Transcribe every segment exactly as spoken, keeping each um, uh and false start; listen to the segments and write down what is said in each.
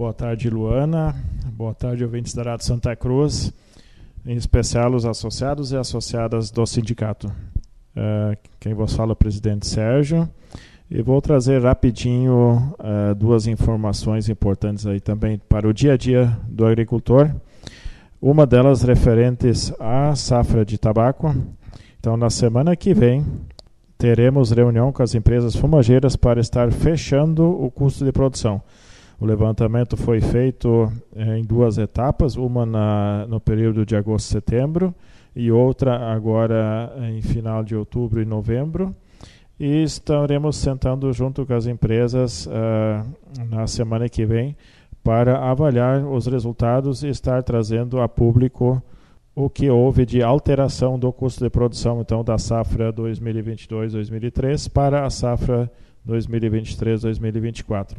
Boa tarde, Luana. Boa tarde, ouvintes da Rádio Santa Cruz, em especial os associados e associadas do sindicato. Uh, quem vos fala é o presidente Sérgio. E vou trazer rapidinho uh, duas informações importantes aí também para o dia a dia do agricultor. Uma delas referentes à safra de tabaco. Então, na semana que vem, teremos reunião com as empresas fumageiras para estar fechando o custo de produção. O levantamento foi feito eh, em duas etapas, uma na, no período de agosto e setembro e outra agora em final de outubro e novembro. E estaremos sentando junto com as empresas uh, na semana que vem para avaliar os resultados e estar trazendo a público o que houve de alteração do custo de produção, então, da safra dois mil e vinte e dois dois mil e vinte e três para a safra dois mil e vinte e três dois mil e vinte e quatro.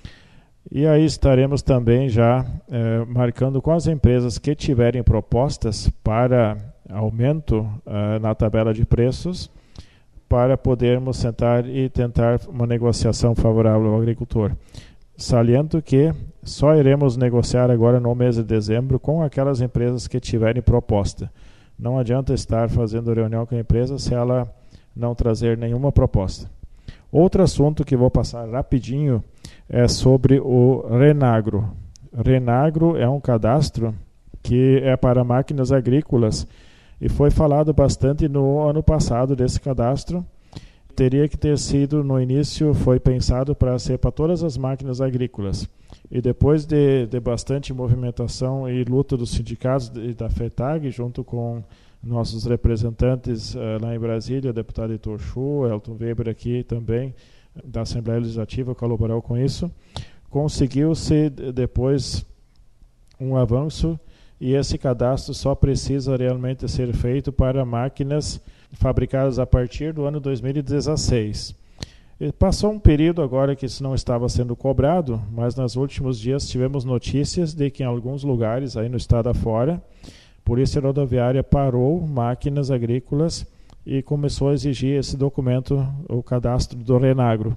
E aí estaremos também já eh, marcando com as empresas que tiverem propostas para aumento uh, na tabela de preços, para podermos sentar e tentar uma negociação favorável ao agricultor. Saliento que só iremos negociar agora no mês de dezembro com aquelas empresas que tiverem proposta. Não adianta estar fazendo reunião com a empresa se ela não trazer nenhuma proposta. Outro assunto que vou passar rapidinho é sobre o Renagro. Renagro é um cadastro que é para máquinas agrícolas e foi falado bastante no ano passado desse cadastro. Teria que ter sido, no início, foi pensado para ser para todas as máquinas agrícolas. E depois de, de bastante movimentação e luta dos sindicatos e da FETAG, junto com nossos representantes uh, lá em Brasília, o deputado Heitor Chu, Elton Weber aqui também, da Assembleia Legislativa, colaborou com isso, conseguiu-se depois um avanço. E esse cadastro só precisa realmente ser feito para máquinas fabricadas a partir do ano dois mil e dezesseis. E passou um período agora que isso não estava sendo cobrado, mas nos últimos dias tivemos notícias de que em alguns lugares, aí no estado afora, a Polícia Rodoviária parou máquinas agrícolas e começou a exigir esse documento, o cadastro do Renagro.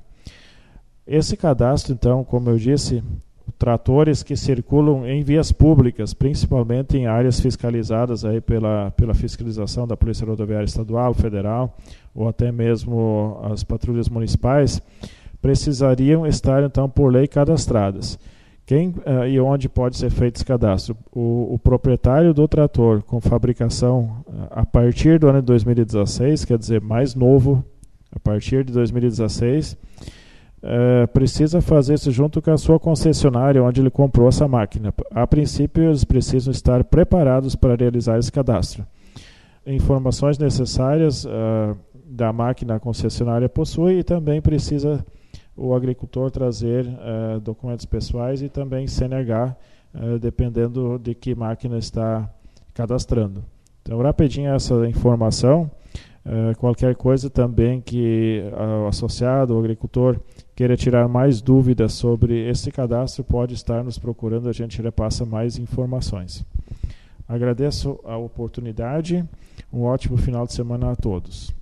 Esse cadastro, então, como eu disse, tratores que circulam em vias públicas, principalmente em áreas fiscalizadas aí pela, pela fiscalização da Polícia Rodoviária Estadual, Federal, ou até mesmo as patrulhas municipais, precisariam estar, então, por lei cadastradas. Quem uh, e onde pode ser feito esse cadastro? O, o proprietário do trator com fabricação uh, a partir do ano de dois mil e dezesseis, quer dizer, mais novo, a partir de dois mil e dezesseis, Uh, precisa fazer isso junto com a sua concessionária onde ele comprou essa máquina. A princípio, eles precisam estar preparados para realizar esse cadastro. Informações necessárias uh, da máquina a concessionária possui e também precisa o agricultor trazer uh, documentos pessoais e também C N H, uh, dependendo de que máquina está cadastrando. Então, rapidinho essa informação. Uh, qualquer coisa também que uh, o associado, o agricultor, queira tirar mais dúvidas sobre esse cadastro, pode estar nos procurando, a gente repassa mais informações. Agradeço a oportunidade, um ótimo final de semana a todos.